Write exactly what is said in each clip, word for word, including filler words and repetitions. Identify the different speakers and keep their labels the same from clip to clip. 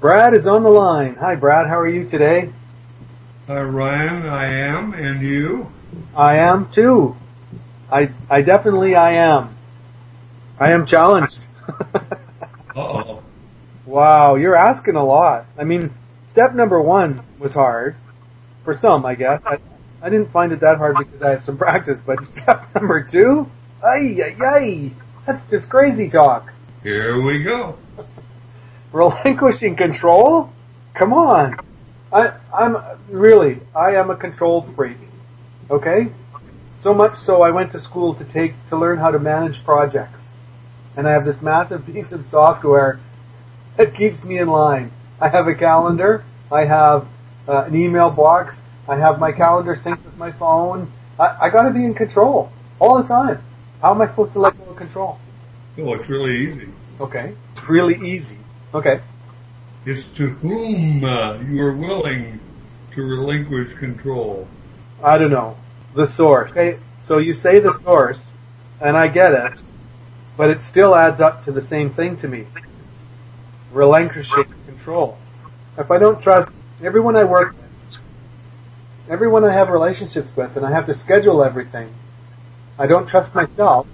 Speaker 1: Brad is on the line. Hi, Brad. How are you today?
Speaker 2: Hi, Ryan. I am. And you?
Speaker 1: I am, too. I, I definitely I am. I am challenged.
Speaker 2: Uh-oh.
Speaker 1: Wow, you're asking a lot. I mean, step number one was hard. For some, I guess. I, I didn't find it that hard because I had some practice, but step number two? Ay, ay, ay. That's just crazy talk.
Speaker 2: Here we go.
Speaker 1: Relinquishing control? Come on. I, I'm really, I am a control freak. Okay? So much so I went to school to take, to learn how to manage projects. And I have this massive piece of software that keeps me in line. I have a calendar. I have uh, an email box. I have my calendar synced with my phone. I, I gotta be in control all the time. How am I supposed to let go of control?
Speaker 2: Oh, it's really easy.
Speaker 1: Okay. It's really easy. Okay.
Speaker 2: It's to whom uh, you are willing to relinquish control.
Speaker 1: I don't know. The source. Okay, so you say the source, and I get it, but it still adds up to the same thing to me. Relinquishing control. If I don't trust everyone I work with, everyone I have relationships with, and I have to schedule everything, I don't trust myself,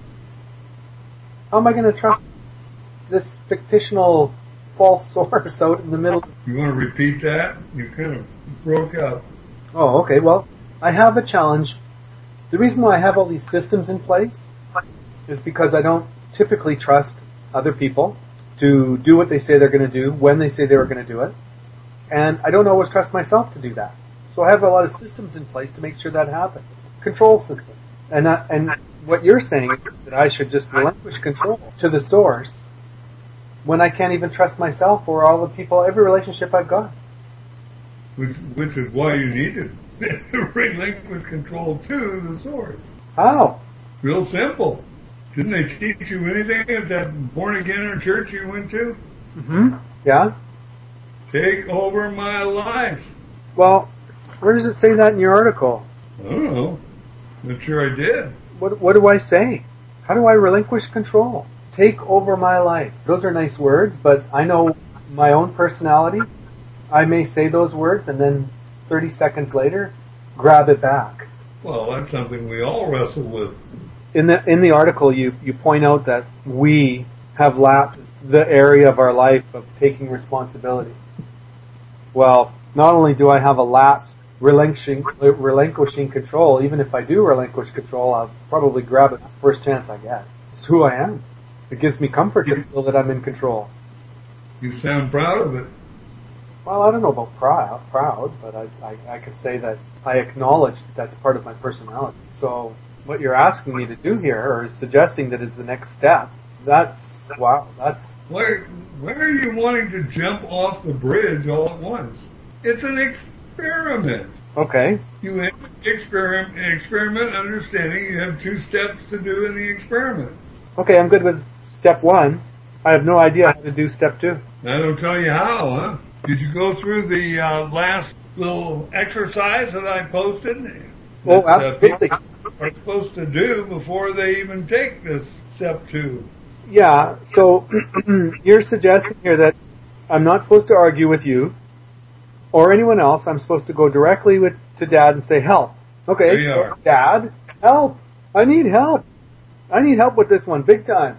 Speaker 1: how am I going to trust this fictional false source out in the middle?
Speaker 2: You want to repeat that? You kind of broke up.
Speaker 1: Oh, okay. Well, I have a challenge. The reason why I have all these systems in place is because I don't typically trust other people to do what they say they're going to do when they say they were going to do it. And I don't always trust myself to do that. So I have a lot of systems in place to make sure that happens. Control system. And I, and what you're saying is that I should just relinquish control to the source when I can't even trust myself or all the people, every relationship I've got.
Speaker 2: Which, which is why you need to relinquish control to the source.
Speaker 1: How?
Speaker 2: Real simple. Didn't they teach you anything at that born-again church you went to?
Speaker 1: Mm-hmm. Yeah?
Speaker 2: Take over my life.
Speaker 1: Well, where does it say that in your article?
Speaker 2: I don't know. Not sure I did.
Speaker 1: What, what do I say? How do I relinquish control? Take over my life. Those are nice words, but I know my own personality. I may say those words and then thirty seconds later, grab it back.
Speaker 2: Well, that's something we all wrestle with.
Speaker 1: In the in the article, you, you point out that we have lapsed the area of our life of taking responsibility. Well, not only do I have a lapse relinquishing, relinquishing control, even if I do relinquish control, I'll probably grab it first chance I get. It's who I am. It gives me comfort to feel that I'm in control.
Speaker 2: You sound proud of it.
Speaker 1: Well, I don't know about proud, proud, but I, I, I could say that I acknowledge that that's part of my personality. So what you're asking me to do here, or suggesting that is the next step, that's, wow, that's...
Speaker 2: Why, why are you wanting to jump off the bridge all at once? It's an experiment.
Speaker 1: Okay.
Speaker 2: You have experiment, experiment understanding you have two steps to do in the experiment.
Speaker 1: Okay, I'm good with step one. I have no idea how to do step two.
Speaker 2: I don't tell you how, huh? Did you go through the uh, last little exercise that I posted?
Speaker 1: Oh,
Speaker 2: that,
Speaker 1: absolutely.
Speaker 2: Uh, people are supposed to do before they even take this step two.
Speaker 1: Yeah, so you're suggesting here that I'm not supposed to argue with you or anyone else. I'm supposed to go directly with to Dad and say, help. Okay, so, Dad, help. I need help. I need help with this one, big time.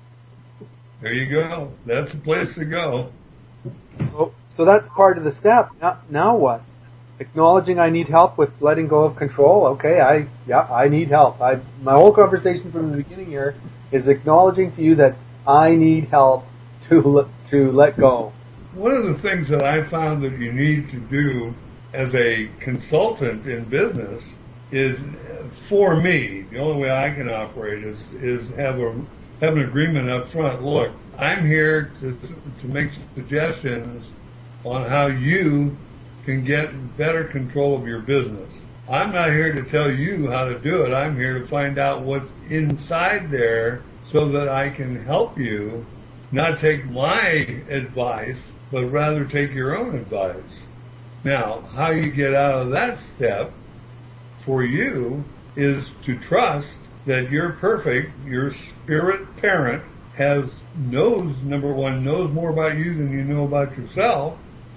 Speaker 2: There you go. That's the place to go.
Speaker 1: So, so that's part of the step. Now, now what? Acknowledging I need help with letting go of control. Okay, I yeah, I need help. I my whole conversation from the beginning here is acknowledging to you that I need help to to let go.
Speaker 2: One of the things that I found that you need to do as a consultant in business is, for me, the only way I can operate is is have a have an agreement up front. Look, I'm here to to make suggestions on how you can get better control of your business. I'm not here to tell you how to do it. I'm here to find out what's inside there so that I can help you not take my advice, but rather take your own advice. Now, how you get out of that step for you is to trust that you're perfect, your spirit parent has knows number one knows more about you than you know about yourself,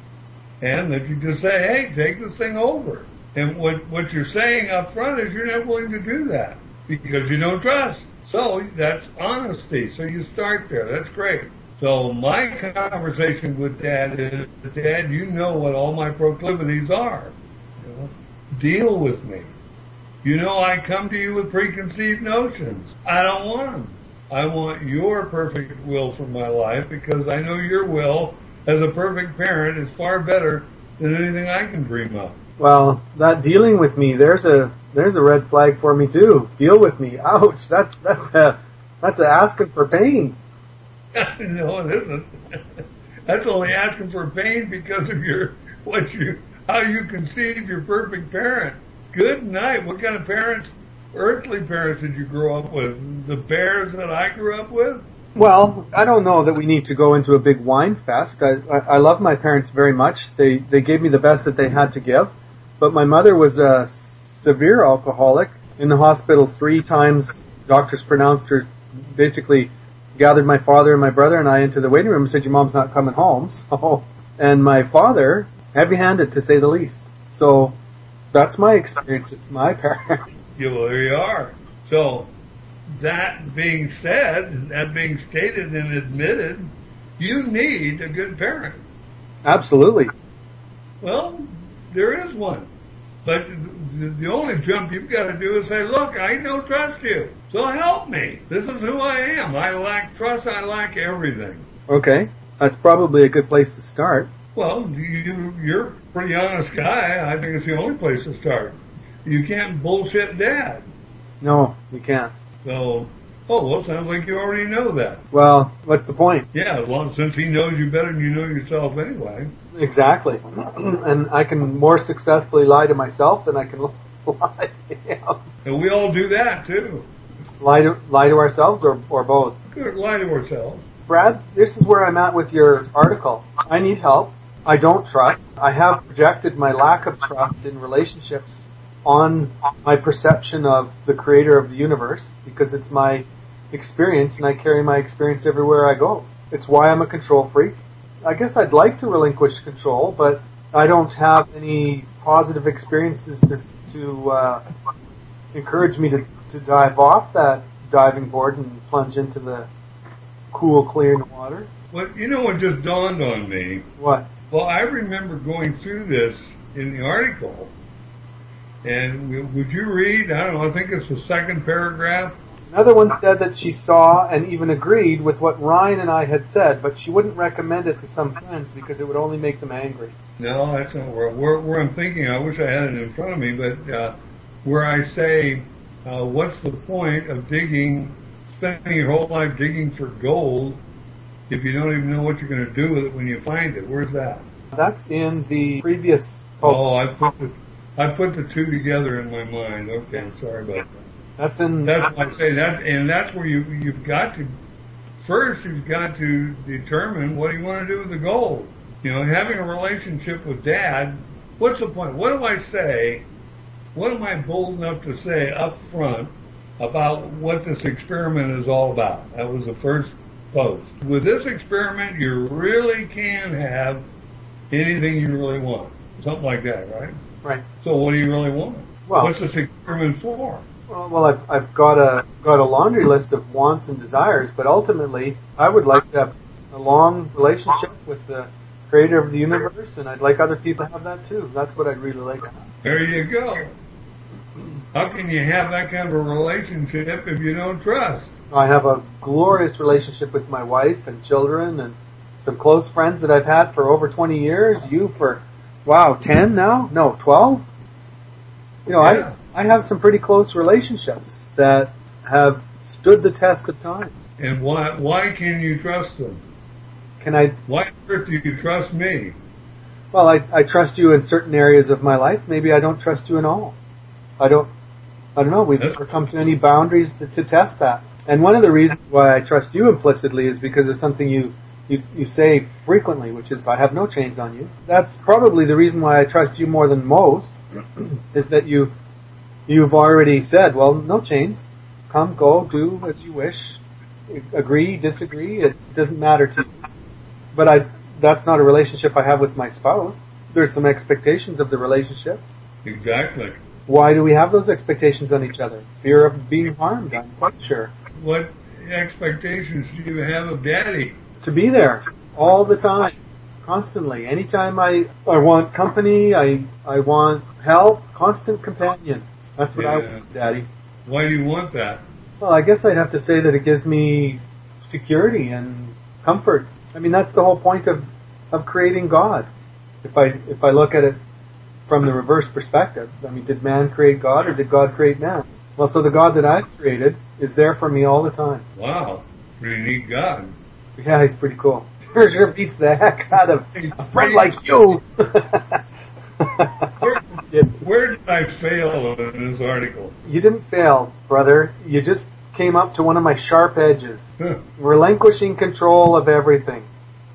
Speaker 2: and that you just say, hey, take this thing over. And what what you're saying up front is you're not willing to do that because you don't trust. So that's honesty. So you start there. That's great. So my conversation with Dad is, Dad, you know what all my proclivities are. You know, deal with me. You know I come to you with preconceived notions. I don't want them. I want your perfect will for my life because I know your will as a perfect parent is far better than anything I can dream of.
Speaker 1: Well, that dealing with me, there's a there's a red flag for me too. Deal with me. Ouch. That's that's a that's a asking for pain.
Speaker 2: No, it isn't. That's only asking for pain because of your what you how you conceive your perfect parent. Good night. What kind of parents, earthly parents, did you grow up with? The bears that I grew up with?
Speaker 1: Well, I don't know that we need to go into a big wine fest. I, I, I love my parents very much. They they gave me the best that they had to give. But my mother was a severe alcoholic. In the hospital three times, doctors pronounced her, basically gathered my father and my brother and I into the waiting room and said, your mom's not coming home. So, and my father, heavy-handed to say the least. So that's my experience with my parents.
Speaker 2: Yeah, well, there you are. So that being said, that being stated and admitted, you need a good parent.
Speaker 1: Absolutely.
Speaker 2: Well, there is one. But the only jump you've got to do is say, look, I don't trust you, so help me. This is who I am. I lack trust. I lack everything.
Speaker 1: Okay. That's probably a good place to start.
Speaker 2: Well, you, you're a pretty honest guy. I think it's the only place to start. You can't bullshit Dad.
Speaker 1: No, you can't.
Speaker 2: So, oh, well, sounds like you already know that.
Speaker 1: Well, what's the point?
Speaker 2: Yeah, as long since he knows you better than you know yourself anyway.
Speaker 1: Exactly. And I can more successfully lie to myself than I can lie to him.
Speaker 2: And we all do that, too.
Speaker 1: Lie to, lie to ourselves or, or both?
Speaker 2: Good, lie to ourselves.
Speaker 1: Brad, this is where I'm at with your article. I need help. I don't trust. I have projected my lack of trust in relationships on my perception of the creator of the universe because it's my experience and I carry my experience everywhere I go. It's why I'm a control freak. I guess I'd like to relinquish control, but I don't have any positive experiences to to uh, encourage me to, to dive off that diving board and plunge into the cool, clear water.
Speaker 2: Well, you know what just dawned on me?
Speaker 1: What?
Speaker 2: Well, I remember going through this in the article, and would you read, I don't know, I think it's the second paragraph.
Speaker 1: Another one said that she saw and even agreed with what Ryan and I had said, but she wouldn't recommend it to some friends because it would only make them angry.
Speaker 2: No, that's not where, where, where I'm thinking. I wish I had it in front of me, but uh, where I say, uh, what's the point of digging, spending your whole life digging for gold if you don't even know what you're going to do with it when you find it? Where's that?
Speaker 1: That's in the previous
Speaker 2: post. Oh, I put the, I put the two together in my mind. Okay, I'm sorry about that.
Speaker 1: That's in.
Speaker 2: That's what I say. That and that's where you you've got to first you've got to determine what do you want to do with the gold. You know, having a relationship with Dad. What's the point? What do I say? What am I bold enough to say up front about what this experiment is all about? That was the first post. With this experiment, you really can have anything you really want. Something like that, right?
Speaker 1: Right.
Speaker 2: So what do you really want?
Speaker 1: Well,
Speaker 2: what's this experiment for?
Speaker 1: Well, I've, I've got a got a laundry list of wants and desires, but ultimately, I would like to have a long relationship with the creator of the universe, and I'd like other people to have that too. That's what I'd really like to have.
Speaker 2: There you go. How can you have that kind of a relationship if you don't trust?
Speaker 1: I have a glorious relationship with my wife and children and some close friends that I've had for over twenty years. You for, wow, ten now? No, twelve? You know, yeah. I I have some pretty close relationships that have stood the test of time.
Speaker 2: And why why can you trust them?
Speaker 1: Can I?
Speaker 2: Why on earth do you trust me?
Speaker 1: Well, I I trust you in certain areas of my life. Maybe I don't trust you in all. I don't. I don't know. We've never come to any boundaries to, to test that. And one of the reasons why I trust you implicitly is because of something you, you you say frequently, which is I have no chains on you. That's probably the reason why I trust you more than most, is that you you've already said, well, no chains. Come, go, do as you wish. agree, disagree. It doesn't matter to me. But I, that's not a relationship I have with my spouse. There's some expectations of the relationship.
Speaker 2: Exactly.
Speaker 1: Why do we have those expectations on each other? Fear of being harmed, I'm quite sure.
Speaker 2: What expectations do you have of Daddy?
Speaker 1: To be there all the time, constantly. Anytime I, I want company, I I want help, constant companion. That's what
Speaker 2: Yeah.
Speaker 1: I want, Daddy.
Speaker 2: Why do you want that?
Speaker 1: Well, I guess I'd have to say that it gives me security and comfort. I mean, that's the whole point of, of creating God. If I if I look at it from the reverse perspective, I mean, did man create God or did God create man? Well, so the God that I've created is there for me all the time.
Speaker 2: Wow, pretty neat God.
Speaker 1: Yeah, he's pretty cool. Sure beats the heck out of a friend like you.
Speaker 2: Where, where did I fail in this article?
Speaker 1: You didn't fail, brother. You just came up to one of my sharp edges.
Speaker 2: Huh.
Speaker 1: Relinquishing control of everything.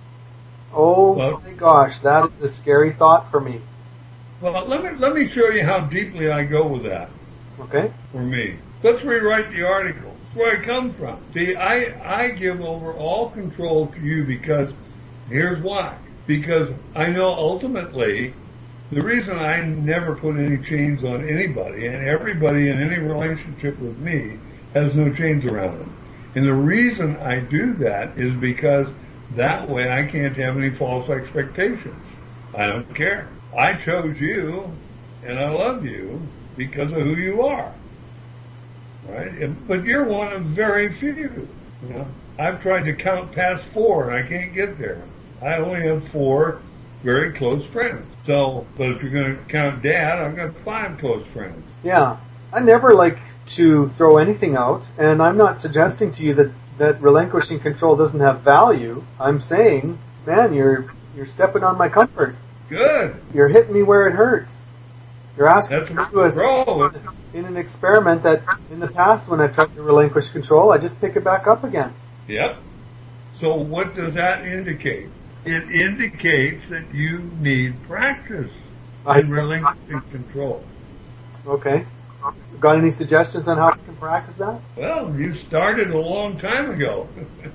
Speaker 1: Oh
Speaker 2: Well-
Speaker 1: my gosh, that is a scary thought for me.
Speaker 2: Well, let me let me show you how deeply I go with that
Speaker 1: Okay?
Speaker 2: for me. Let's rewrite the article. That's where I come from. See, I, I give over all control to you because, here's why. Because I know ultimately the reason I never put any chains on anybody, and everybody in any relationship with me has no chains around them. And the reason I do that is because that way I can't have any false expectations. I don't care. I chose you, and I love you because of who you are. Right? But you're one of very few. You know? I've tried to count past four, and I can't get there. I only have four very close friends. So, but if you're going to count Dad, I've got five close friends.
Speaker 1: Yeah. I never like to throw anything out, and I'm not suggesting to you that, that relinquishing control doesn't have value. I'm saying, man, you're you're stepping on my comfort.
Speaker 2: Good.
Speaker 1: You're hitting me where it hurts. You're asking
Speaker 2: That's
Speaker 1: me to do a,
Speaker 2: bro.
Speaker 1: in an experiment that in the past when I tried to relinquish control, I just pick it back up again.
Speaker 2: Yep. So what does that indicate? It indicates that you need practice
Speaker 1: I-
Speaker 2: in relinquishing control.
Speaker 1: Okay. Got any suggestions on how I can practice that?
Speaker 2: Well, you started a long time ago.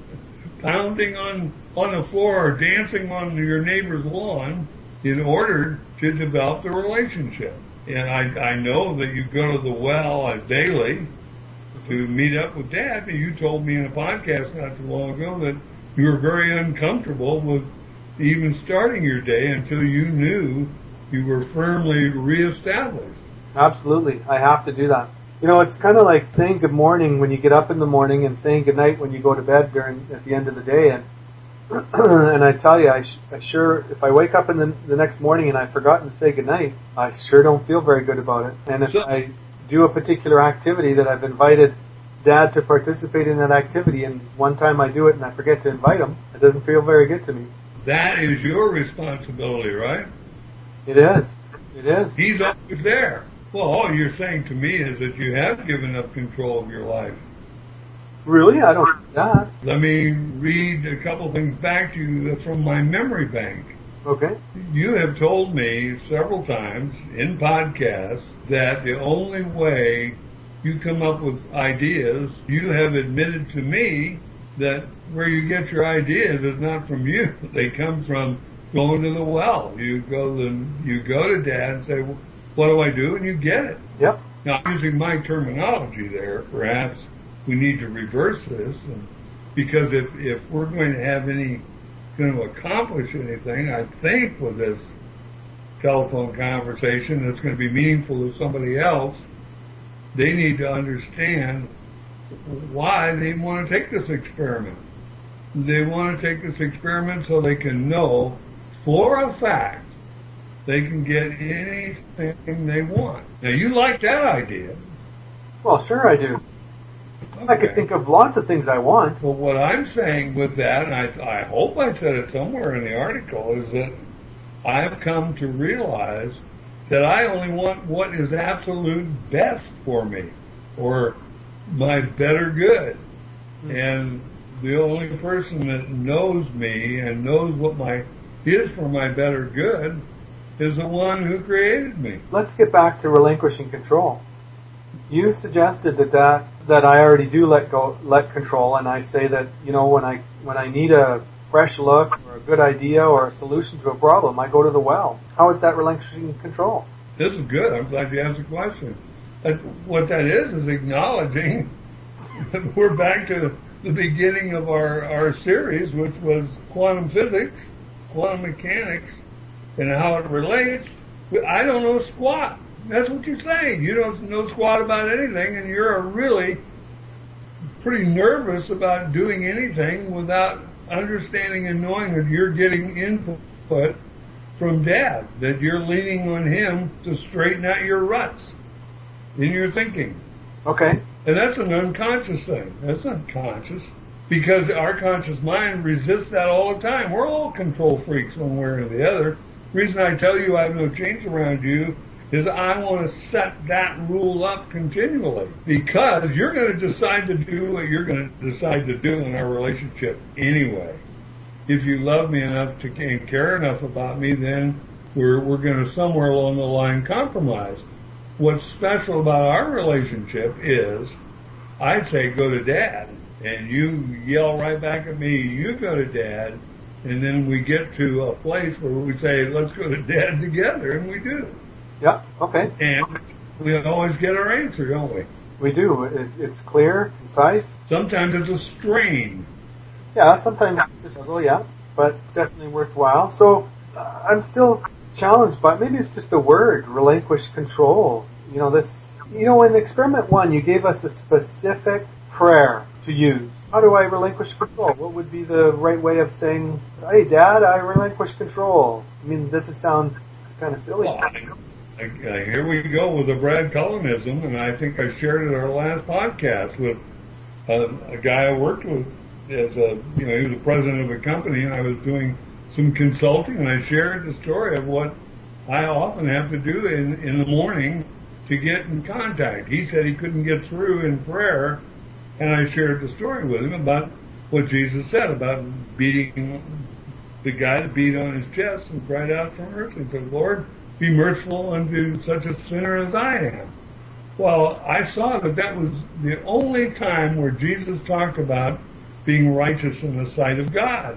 Speaker 2: Pounding on, on the floor or dancing on your neighbor's lawn in order to develop the relationship. And I, I know that you go to the well uh, daily to meet up with Dad, but you told me in a podcast not too long ago that you were very uncomfortable with even starting your day until you knew you were firmly reestablished.
Speaker 1: Absolutely. I have to do that. You know, it's kind of like saying good morning when you get up in the morning and saying good night when you go to bed during at the end of the day. And and I tell you, I, sh- I sure, if I wake up in the, the next morning and I've forgotten to say good night, I sure don't feel very good about it. And if
Speaker 2: So-
Speaker 1: I do a particular activity that I've invited Dad to participate in that activity, and one time I do it and I forget to invite him, it doesn't feel very good to me.
Speaker 2: That is your responsibility, right?
Speaker 1: It is. It is.
Speaker 2: He's always there. Well, all you're saying to me is that you have given up control of your life.
Speaker 1: Really? I don't do that.
Speaker 2: Let me read a couple things back to you from my memory bank.
Speaker 1: Okay.
Speaker 2: You have told me several times in podcasts that the only way you come up with ideas, you have admitted to me that where you get your ideas is not from you. They come from going to the well. You go to, you go to Dad and say, well, what do I do? And you get it.
Speaker 1: Yep.
Speaker 2: Now, using my terminology there, perhaps we need to reverse this, and because if, if we're going to have any, going to accomplish anything, I think with this telephone conversation that's going to be meaningful to somebody else, they need to understand why they want to take this experiment. They want to take this experiment so they can know for a fact they can get anything they want. Now, you like that idea.
Speaker 1: Well, sure I do.
Speaker 2: Okay.
Speaker 1: I could think of lots of things I want.
Speaker 2: Well, what I'm saying with that, and I, I hope I said it somewhere in the article, is that I've come to realize that I only want what is absolute best for me, or my better good. Mm-hmm. And the only person that knows me and knows what my is for my better good is the one who created me.
Speaker 1: Let's get back to relinquishing control. You suggested that, that that I already do let go, let control, and I say that, you know, when I when I need a fresh look or a good idea or a solution to a problem, I go to the well. How is that relinquishing control?
Speaker 2: This is good. I'm glad you asked the question. That, what that is is acknowledging that we're back to the beginning of our, our series, which was quantum physics, quantum mechanics, and how it relates. I don't know squat. That's what you're saying. You don't know squat about anything, and you're really pretty nervous about doing anything without understanding and knowing that you're getting input from Dad, that you're leaning on him to straighten out your ruts in your thinking.
Speaker 1: Okay.
Speaker 2: And that's an unconscious thing. That's not conscious. Because our conscious mind resists that all the time. We're all control freaks one way or the other. The reason I tell you I have no change around you is I want to set that rule up continually. Because you're going to decide to do what you're going to decide to do in our relationship anyway. If you love me enough to and care enough about me, then we're we're going to somewhere along the line compromise. What's special about our relationship is I say go to Dad, and you yell right back at me, you go to Dad, and then we get to a place where we say let's go to Dad together, and we do.
Speaker 1: Yeah, okay.
Speaker 2: And we always get our answer, don't we?
Speaker 1: We do. It, it's clear, concise.
Speaker 2: Sometimes it's a strain.
Speaker 1: Yeah, sometimes it's just a little, yeah, but it's definitely worthwhile. So uh, I'm still challenged by, maybe it's just a word, relinquish control. You know, this, you know, in experiment one, you gave us a specific prayer to use. How do I relinquish control? What would be the right way of saying, hey, Dad, I relinquish control? I mean, that just sounds kind of silly.
Speaker 2: Well, I, I, here we go with the Brad Cullinism, and I think I shared it in our last podcast with uh, a guy I worked with. As a, you know, he was the president of a company, and I was doing some consulting, and I shared the story of what I often have to do in, in the morning to get in contact. He said he couldn't get through in prayer, and I shared the story with him about what Jesus said about beating the guy that beat on his chest and cried out for mercy. He said, Lord, be merciful unto such a sinner as I am. Well, I saw that that was the only time where Jesus talked about being righteous in the sight of God.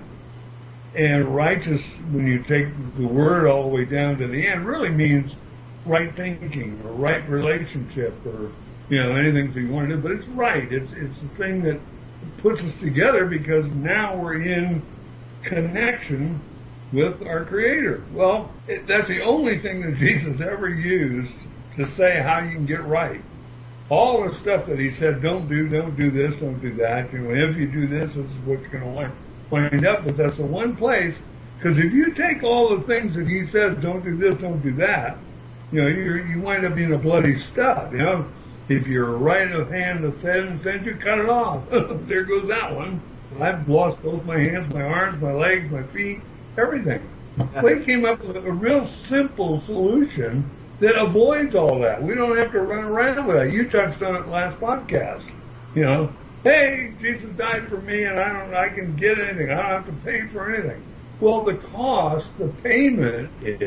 Speaker 2: And righteous, when you take the word all the way down to the end, really means right thinking or right relationship or, you know, anything that you want to do. But it's right. It's it's the thing that puts us together because now we're in connection with our Creator. Well, it, that's the only thing that Jesus ever used to say how you can get right. All the stuff that he said, don't do, don't do this, don't do that. You know, if you do this, this is what you're going to wind up with. That's the one place, because if you take all the things that he says, don't do this, don't do that, you know, you you wind up being a bloody stub. You know, if your right of hand offends, then you cut it off. There goes that one. I've lost both my hands, my arms, my legs, my feet, everything. They came up with a real simple solution that avoids all that. We don't have to run around with that. You touched on it last podcast. You know, hey, Jesus died for me, and I don't, I can get anything. I don't have to pay for anything. Well, the cost, the payment is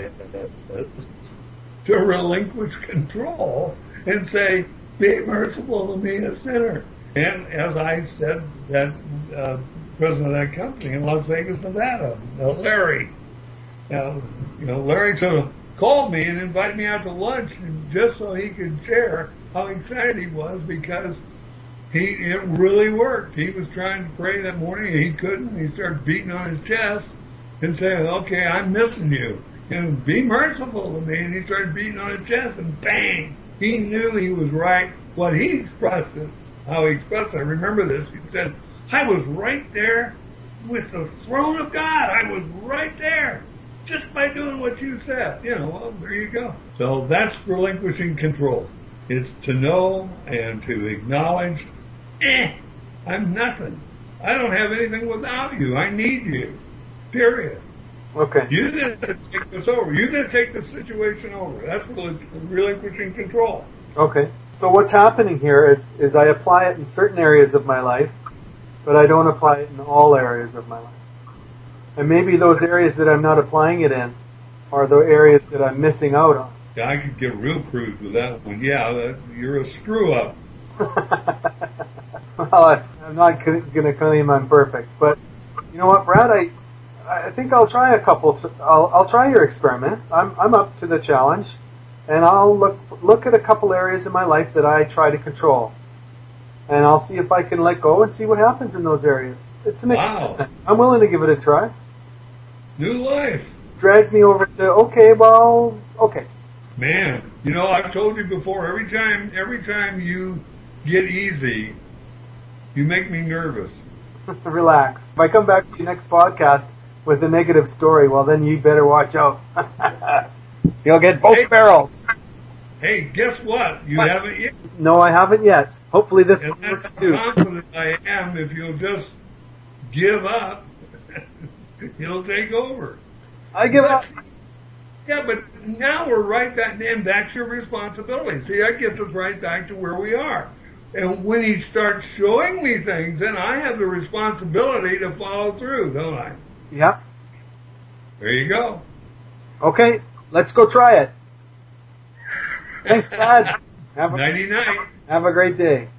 Speaker 2: to relinquish control and say, be merciful to me, a sinner. And as I said, that uh, president of that company in Las Vegas, Nevada, uh, Larry, uh, you know, Larry sort of called me and invited me out to lunch just so he could share how excited he was because he it really worked. He was trying to pray that morning and he couldn't. He started beating on his chest and saying, okay, I'm missing you. And be merciful to me. And he started beating on his chest and bang! He knew he was right. What he expressed it, how he expressed it, I remember this. He said, I was right there with the throne of God. I was right there. Just by doing what you said. You know, well, there you go. So that's relinquishing control. It's to know and to acknowledge, eh, I'm nothing. I don't have anything without you. I need you. Period.
Speaker 1: Okay.
Speaker 2: You're going to take this over. You're going to take the situation over. That's relinquishing control.
Speaker 1: Okay. So what's happening here is, is I apply it in certain areas of my life, but I don't apply it in all areas of my life. And maybe those areas that I'm not applying it in are the areas that I'm missing out on.
Speaker 2: Yeah, I could get real crude with that one. Yeah, that, you're a screw up.
Speaker 1: Well, I, I'm not going to claim I'm perfect, but you know what, Brad? I I think I'll try a couple. T- I'll I'll try your experiment. I'm I'm up to the challenge, and I'll look look at a couple areas in my life that I try to control, and I'll see if I can let go and see what happens in those areas. It's an
Speaker 2: Wow.
Speaker 1: experiment. I'm willing to give it a try.
Speaker 2: New life.
Speaker 1: Drag me over to okay, well, okay.
Speaker 2: Man, you know, I've told you before, every time every time you get easy, you make me nervous.
Speaker 1: Relax. If I come back to you next podcast with a negative story, well, then you better watch out. You'll get both
Speaker 2: Hey.
Speaker 1: barrels.
Speaker 2: Hey, guess what? You
Speaker 1: What?
Speaker 2: haven't yet.
Speaker 1: No, I haven't yet. Hopefully this
Speaker 2: And
Speaker 1: one
Speaker 2: that's
Speaker 1: works
Speaker 2: how
Speaker 1: too.
Speaker 2: confident I am. If you'll just give up, it'll take over.
Speaker 1: I give up.
Speaker 2: Yeah, but now we're right back, and that's your responsibility. See, that gets us right back to where we are. And when he starts showing me things, then I have the responsibility to follow through, don't I?
Speaker 1: Yep.
Speaker 2: There you go.
Speaker 1: Okay, let's go try it. Thanks, Brad. Have a,
Speaker 2: Nighty night.
Speaker 1: have a great day.